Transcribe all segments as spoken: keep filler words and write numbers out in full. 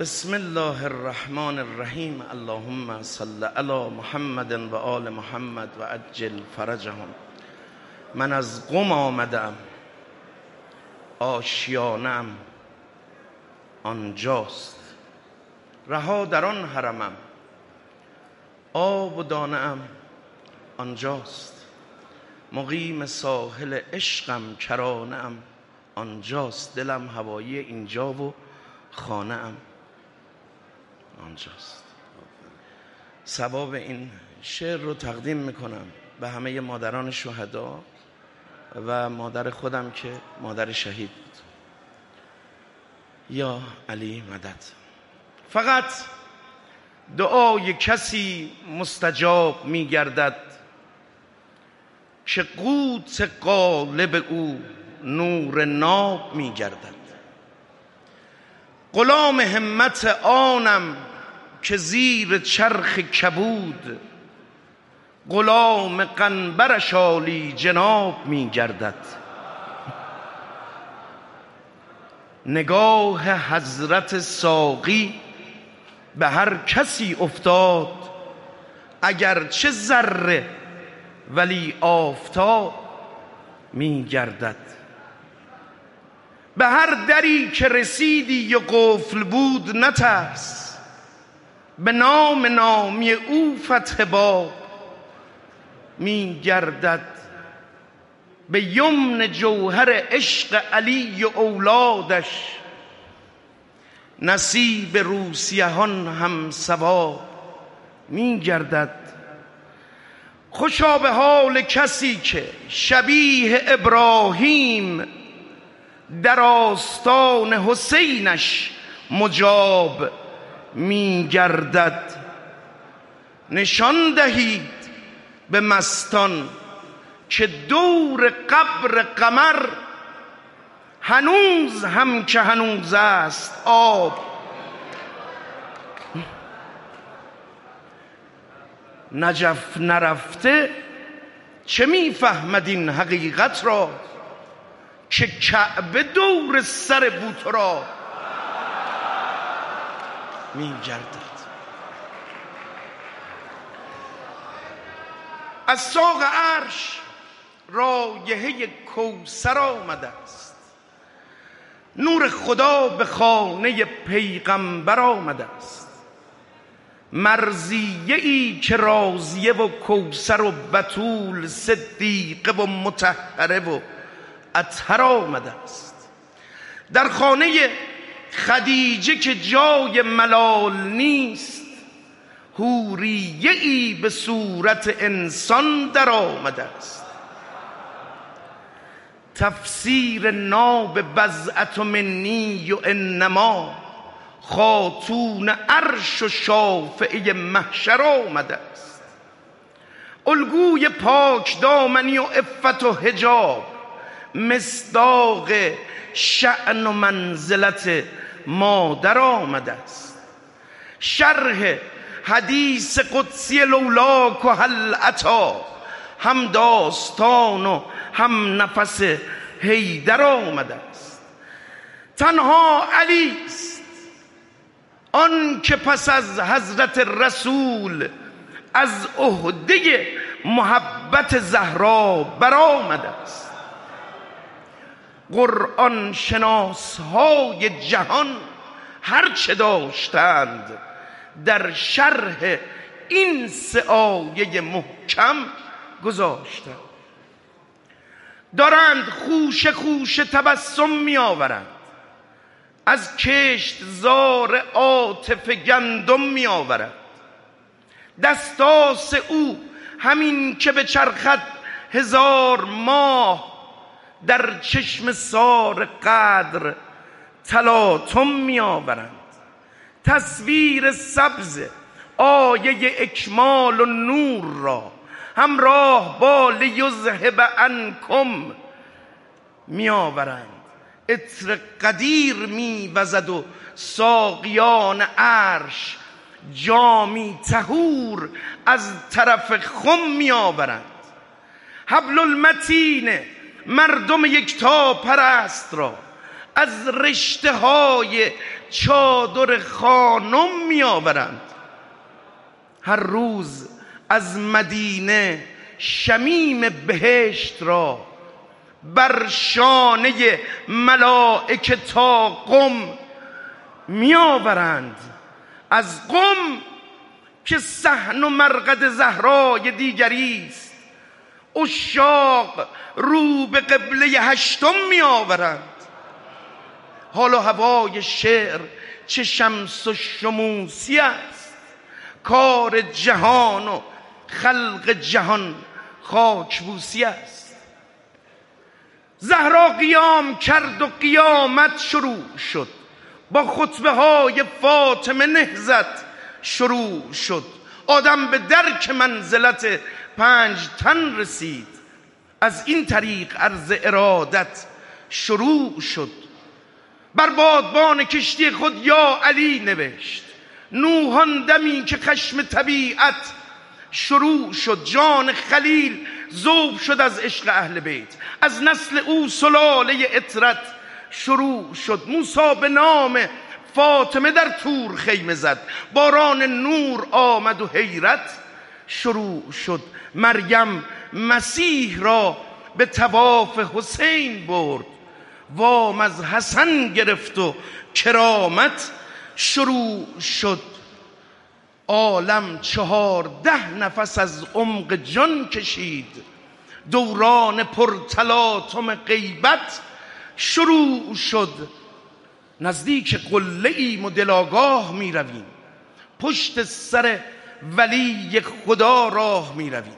بسم الله الرحمن الرحیم. اللهم صل علی محمد و آل محمد و عجل فرجهم. من از قم آمدم، آشیانم آنجاست. رها در آن حرمم، آب و دانه ام آنجاست. مقیم ساحل عشقم، کرانه ام آنجاست. دلم هوایی اینجا و خانه ام آنجاست. ثواب این شعر رو تقدیم میکنم به همه مادران شهدا و مادر خودم که مادر شهید بود. یا علی مدد. فقط دعای کسی مستجاب میگردد که قوت قالب او نور ناب میگردد. غلام همت آنم که زیر چرخ کبود، غلام قنبرش عالی جناب می گردد. نگاه حضرت ساقی به هر کسی افتاد، اگر چه ذره ولی آفتاب می گردد. به هر دری که رسیدی و قفل بود نترس، به نام نامی او فتح باب می گردد. به یمن جوهر عشق علی و اولادش، نصیب روسیهان هم ثواب می گردد. خوشا به حال کسی که شبیه ابراهیم، در آستان حسینش مجاب می گردد. نشان دهید به مستان که دور قبر قمر، هنوز هم که هنوز است آب. نجف نرفته چه میفهمد این حقیقت را، که کعبه دور سر بوترا می گردد. از ساق عرش رایحه کوثر آمده است، نور خدا به خانه پیغمبر آمده است. مرضیه ای که راضیه و کوثر و بتول، صدیقه و مطهره و اطهر آمده است. در خانه خدیجه که جای ملال نیست، حوریه ای به صورت انسان در آمده است. تفسیر ناب بضعت منی و انما، خاتون عرش و شافعه محشر آمده است. الگوی پاک دامنی و عفت و حجاب، مصداق شأن و منزلت مادر آمده است. شرح حدیث قدسی لولاک و هل اتی، هم داستان و هم نفس حیدر آمده است. تنها علی است آن که پس از حضرت رسول، از عهده محبت زهرا برآمده است. قرآن شناس های جهان هر چه داشتند، در شرح این سه آیه محکم گذاشتند. دارند خوش خوش تبسم می آورند، از کشت زار عاطف گندم می آورند. دستاس او همین که به چرخد هزار ماه، در چشم سار قدر تلاطم می آورند. تصویر سبز آیه اکمال و نور را، همراه با لیذهب عنکم می آورند. عطر قدیر می وزد و ساقیان عرش جامی طهور از طرف خم می آورند. حبل المتین مردم یکتا پرست را، از رشته های چادر خانم می آورند. هر روز از مدینه شمیم بهشت را بر شانه ملائکه تا قم می آورند. از قم که صحن و مرقد زهرای دیگری است، عشاق رو به قبله هشتم می آورند. حال و هوای شعر چه شمس و شموسی است، کار جهان و خلق جهان خاکبوسی است. زهرا قیام کرد و قیامت شروع شد، با خطبه های فاطمه نهضت شروع شد. آدم به درک منزلت پنج تن رسید، از این طریق عرض ارادت شروع شد. بر بادبان کشتی خود یا علی نوشت، نوحان دمی که خشم طبیعت شروع شد. جان خلیل ذوب شد از عشق اهل بیت، از نسل او سلاله عطرت شروع شد. موسی به نام فاطمه در طور خیمه زد، باران نور آمد و حیرت شروع شد. مریم مسیح را به طواف حسین برد، وام از حسن گرفت و کرامت شروع شد. عالم چهارده نفس از عمق جان کشید، دوران پرتلاطم غیبت شروع شد. نزدیک قله ایم و دلاگاه می رویم، پشت سر ولی خدا راه می رویم.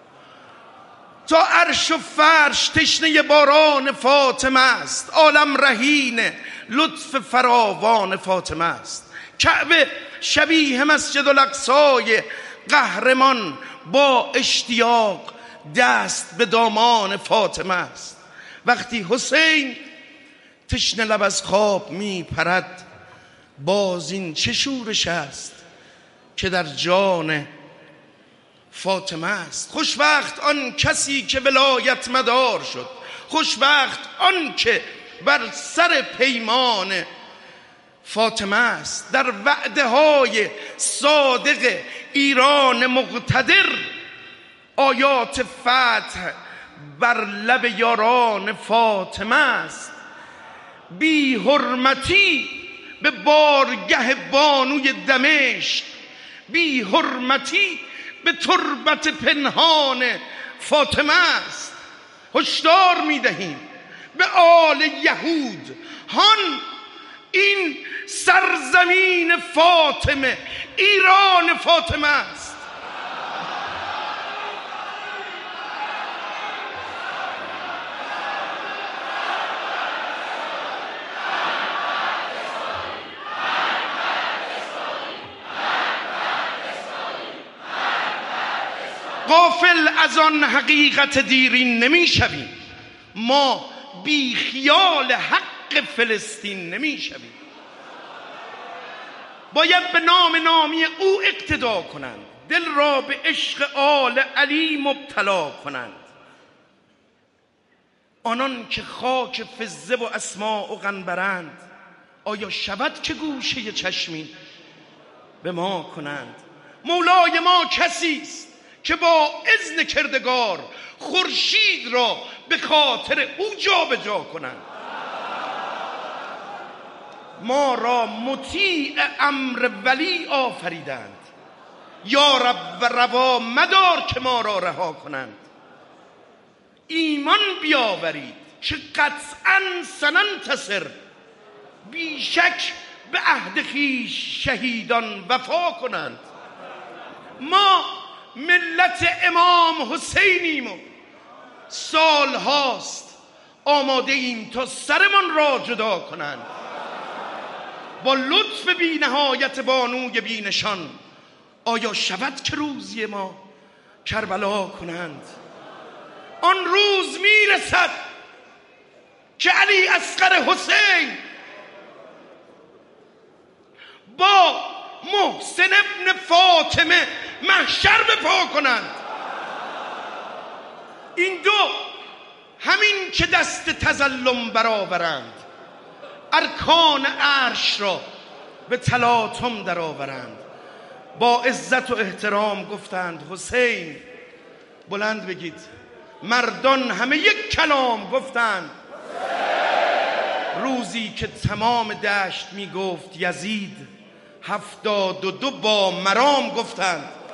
تا عرش و فرش تشنه باران فاطمه است، عالم رهین لطف فراوان فاطمه است. کعبه شبیه مسجد الاقصای قهرمان، با اشتیاق دست به دامان فاطمه است. وقتی حسین تشنه لب از خواب می پرد، باز این چه شورش است که در جان فاطمه است. خوشبخت آن کسی که ولایت مدار شد، خوشبخت آن که بر سر پیمان فاطمه است. در وعده های صادق ایران مقتدر، آیات فتح بر لب یاران فاطمه است. بی حرمتی به بارگه بانوی دمشق، بی حرمتی به تربت پنهان فاطمه است. هشدار می‌دهیم به آل یهود، هان این سرزمین فاطمه، ایران فاطمه است. غافل از آن حقیقت دیرین نمی شویم، ما بی خیال حق فلسطین نمی شویم. باید به نام نامی او اقتدا کنند، دل را به عشق آل علی مبتلا کنند. آنان که خاک فزه و اسماء و غنبرند، آیا شود که گوشه چشمی به ما کنند؟ مولای ما کسی است که با اذن کردگار خورشید را به خاطر او جا به جا کنند. ما را مطیع امر ولی آفریدند، یا رب و روا مدار که ما را رها کنند. ایمان بیاورید که قطعا سننتصر، بیشک به عهد خویش شهیدان وفا کنند. ما ملت امام حسینیم و سال هاست آماده ایم تا سرمان را جدا کنند. با لطف بی نهایت بانوی بی نشان، آیا شود که روزی ما کربلا کنند؟ آن روز میرسد که علی اصغر حسین با محسن ابن فاطمه محشر بپا کنند. این دو همین که دست تظلم برآورند، ارکان عرش را به تلاطم در آورند. با عزت و احترام گفتند حسین. بلند بگید. مردان همه یک کلام گفتند روزی که تمام دشت می گفت یزید، هفتاد و دو با مرام گفتند